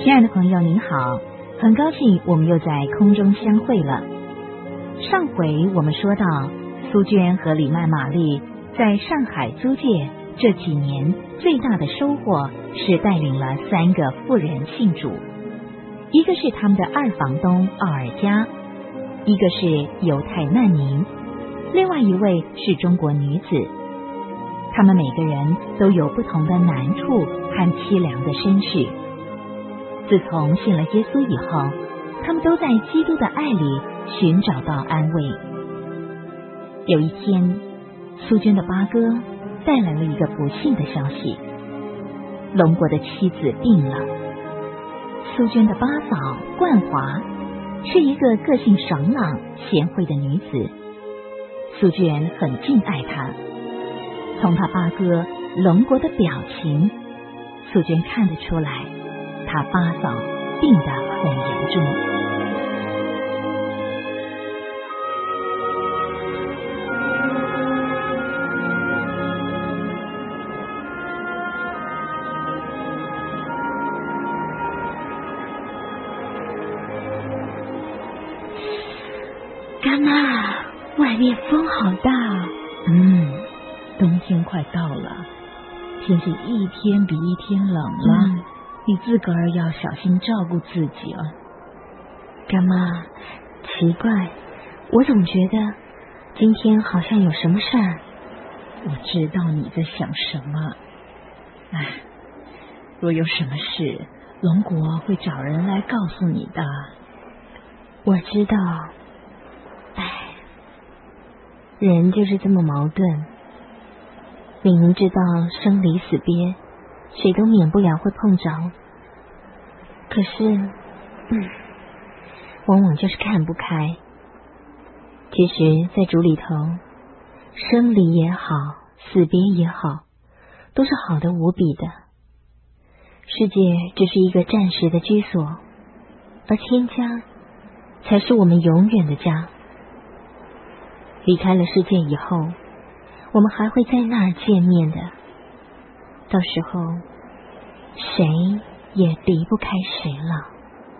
亲爱的朋友您好，很高兴我们又在空中相会了。上回我们说到，苏娟和李曼玛丽在上海租界这几年最大的收获是带领了3个妇人信主，一个是他们的二房东奥尔加，一个是犹太难民，另外一位是中国女子。他们每个人都有不同的难处和凄凉的身世。自从信了耶稣以后，他们都在基督的爱里寻找到安慰。有一天，苏娟的八哥带来了一个不幸的消息，龙国的妻子病了。苏娟的八嫂冠华是一个个性爽朗贤惠的女子，苏娟很敬爱她。从她八哥龙国的表情，苏娟看得出来，她八嫂病得很严重。 干妈，外面风好大。 冬天快到了，天气一天比一天冷了，你自个儿要小心照顾自己了。 干妈，奇怪，我总觉得今天好像有什么事儿。 我知道你在想什么。若有什么事，龙国会找人来告诉你的。 我知道，人就是这么矛盾。明明知道生离死别，谁都免不了会碰着，可是，往往就是看不开。其实，在主里头，生离也好，死别也好，都是好的无比的。世界只是一个暂时的居所，而天家才是我们永远的家。离开了世界以后，我们还会在那儿见面的，到时候谁也离不开谁了。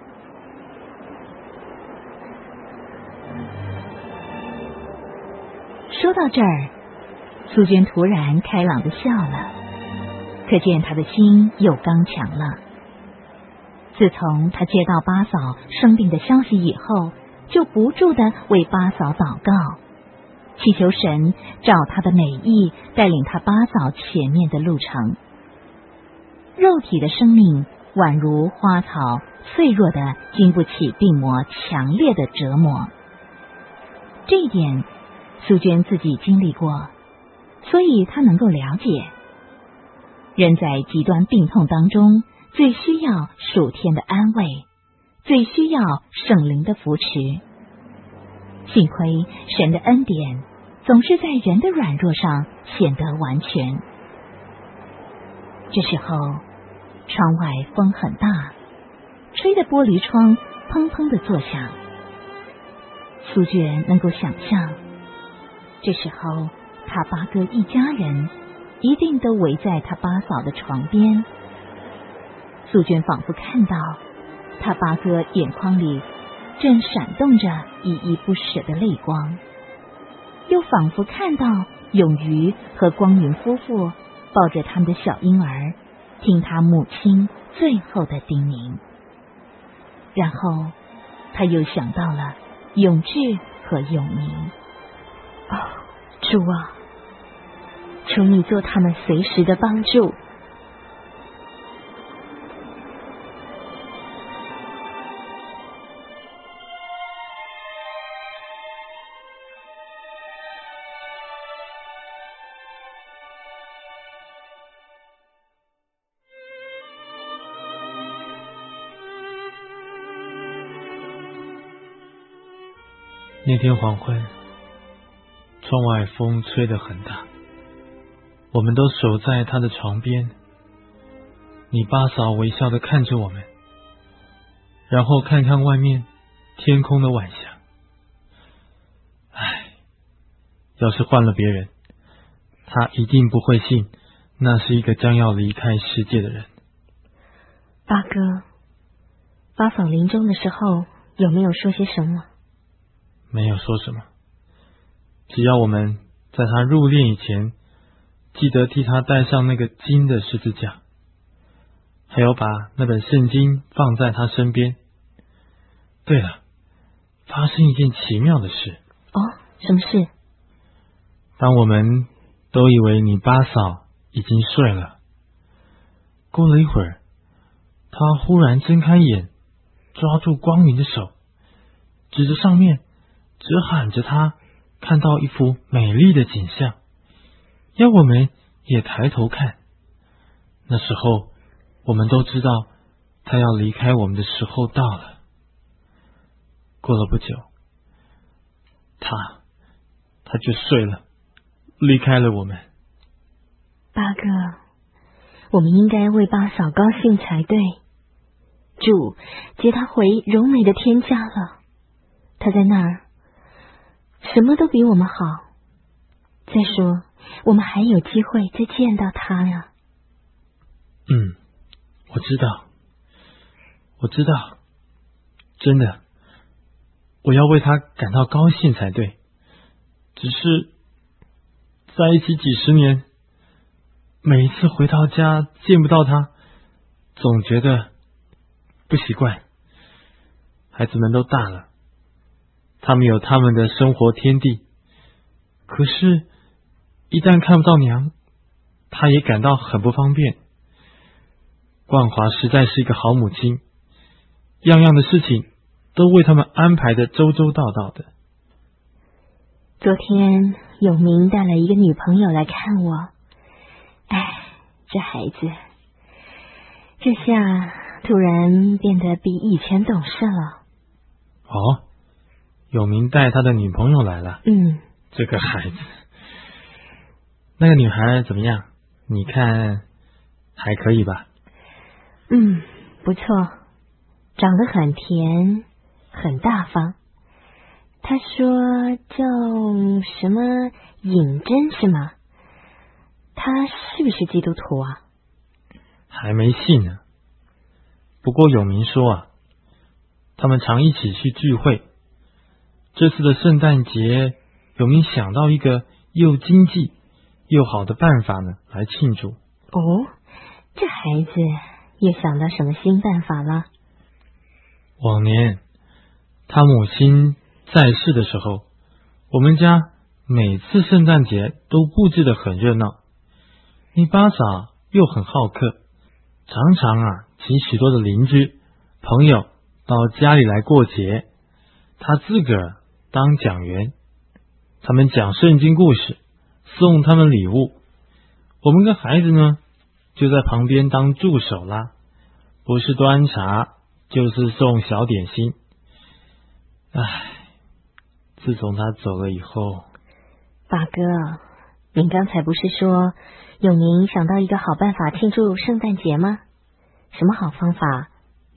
说到这儿，苏娟突然开朗地笑了，可见她的心又刚强了。自从她接到八嫂生病的消息以后，就不住地为八嫂祷告，祈求神照他的美意带领他八嫂前面的路程。肉体的生命宛如花草，脆弱的经不起病魔强烈的折磨。这一点苏娟自己经历过，所以她能够了解，人在极端病痛当中，最需要属天的安慰，最需要圣灵的扶持。幸亏神的恩典总是在人的软弱上显得完全。这时候，窗外风很大，吹得玻璃窗砰砰的作响。苏娟能够想象，这时候他八哥一家人一定都围在他八嫂的床边。苏娟仿佛看到他八哥眼眶里正闪动着依依不舍的泪光，又仿佛看到永瑜和光云夫妇抱着他们的小婴儿，听他母亲最后的叮咛。然后他又想到了永志和永明。 主啊，求你做他们随时的帮助。 那天黄昏，窗外风吹得很大，我们都守在他的床边。你八嫂微笑地看着我们，然后看看外面天空的晚霞。要是换了别人，他一定不会信那是一个将要离开世界的人。 八哥， 八嫂临终的时候有没有说些什么？ 没有说什么，只要我们在他入殓以前，记得替他戴上那个金的十字架，还有把那本圣经放在他身边。对了，发生一件奇妙的事。 哦，什么事？ 当我们都以为你八嫂已经睡了，过了一会儿，她忽然睁开眼，抓住光明的手，指着上面，只喊着她看到一幅美丽的景象，要我们也抬头看。那时候我们都知道她要离开我们的时候到了。过了不久，她就睡了，离开了我们。 八哥，我们应该为八嫂高兴才对。主接她回柔美的天家了，她在那儿什么都比我们好。再说我们还有机会再见到她呀。 我知道，真的，我要为她感到高兴才对。只是在一起几十年，每一次回到家见不到她，总觉得不习惯。孩子们都大了，他们有他们的生活天地，可是一旦看不到娘，她也感到很不方便。冠华实在是一个好母亲，样样的事情都为他们安排的周周到到的。 昨天永明带了一个女朋友来看我，这孩子这下突然变得比以前懂事了。 哦，永明带他的女朋友来了。这个孩子，那个女孩怎么样？你看还可以吧？ 不错，长得很甜，很大方。他说叫什么尹真是吗？他是不是基督徒啊？ 还没信呢。不过永明说他们常一起去聚会。这次的圣诞节，永明想到一个又经济又好的办法呢，来庆祝。 这孩子又想到什么新办法了？ 往年他母亲在世的时候，我们家每次圣诞节都布置得很热闹。你八嫂又很好客，常常请许多的邻居朋友到家里来过节，他自个儿当讲员，他们讲圣经故事，送他们礼物，我们跟孩子呢就在旁边当助手啦，不是端茶就是送小点心。自从他走了以后。 八哥，您刚才不是说永明想到一个好办法庆祝圣诞节吗？什么好方法？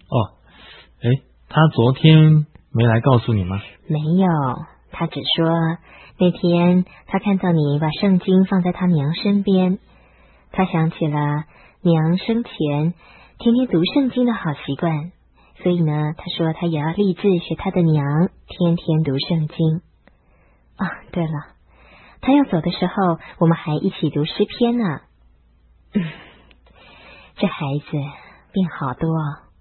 他昨天没来告诉你吗？ 没有，他只说那天他看到你把圣经放在他娘身边，他想起了娘生前天天读圣经的好习惯，所以呢，他说他也要立志学他的娘天天读圣经。对了，他要走的时候我们还一起读诗篇呢。这孩子变好多。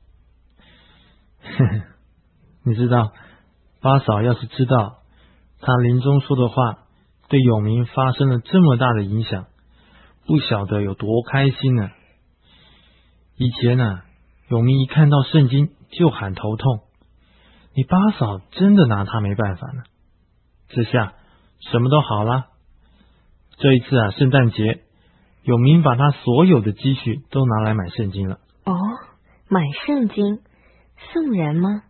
你知道，八嫂要是知道他临终说的话对永明发生了这么大的影响，不晓得有多开心呢。以前永明一看到圣经就喊头痛，你八嫂真的拿他没办法呢。这下什么都好了。这一次圣诞节，永明把他所有的积蓄都拿来买圣经了。 买圣经送人吗？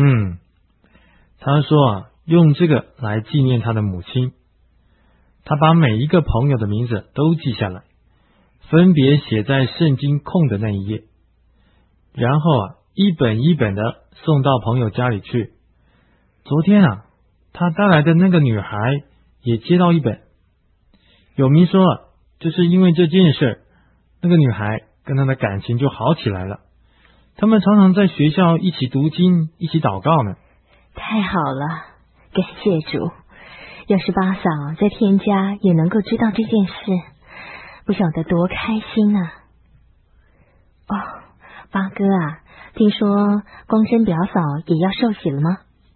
他说用这个来纪念他的母亲。他把每一个朋友的名字都记下来，分别写在圣经空的那一页，然后一本一本的送到朋友家里去。昨天他带来的那个女孩也接到一本。永明说就是因为这件事，那个女孩跟他的感情就好起来了， 他们常常在学校一起读经，一起祷告呢。 太好了，感谢主！要是八嫂在天家也能够知道这件事，不晓得多开心啊！哦，八哥啊，听说光真表嫂也要受洗了吗？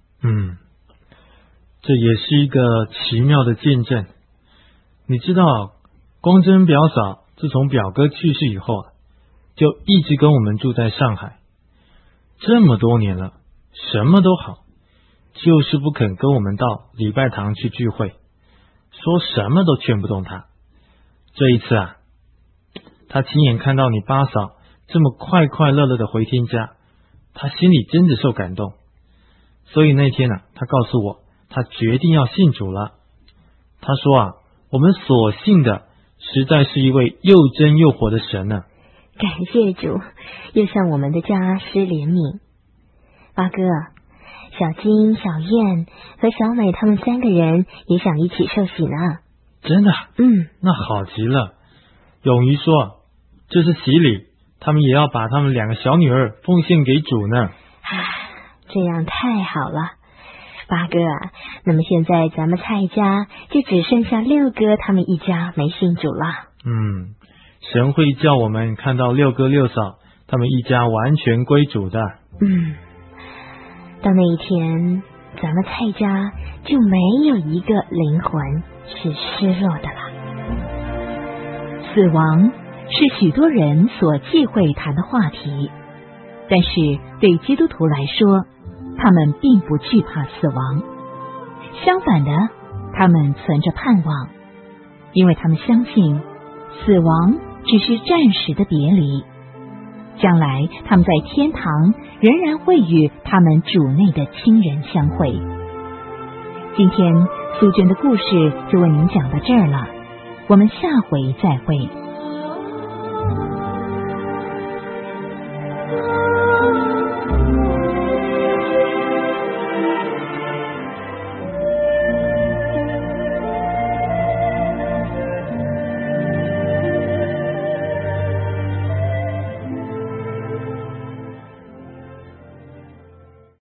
这也是一个奇妙的见证。你知道，光真表嫂自从表哥去世以后就一直跟我们住在上海，这么多年了，什么都好，就是不肯跟我们到礼拜堂去聚会，说什么都劝不动他。这一次他亲眼看到你八嫂这么快快乐乐的回天家，他心里真的受感动。所以那天他告诉我，他决定要信主了。他说我们所信的实在是一位又真又活的神呢。 感谢主，又向我们的家施怜悯。八哥，小金、小燕和小美他们3个人也想一起受洗呢。 真的？那好极了。勇于说这是洗礼，他们也要把他们2个小女儿奉献给主呢。 这样太好了。八哥那么现在咱们蔡家就只剩下六哥他们一家没信主了。 神会叫我们看到六哥六嫂他们一家完全归主的。 到那一天，咱们蔡家就没有一个灵魂是失落的了。 死亡是许多人所忌讳谈的话题，但是对基督徒来说，他们并不惧怕死亡，相反的，他们存着盼望，因为他们相信死亡只是暂时的别离，将来他们在天堂仍然会与他们主内的亲人相会。今天苏娟的故事就为您讲到这儿了，我们下回再会。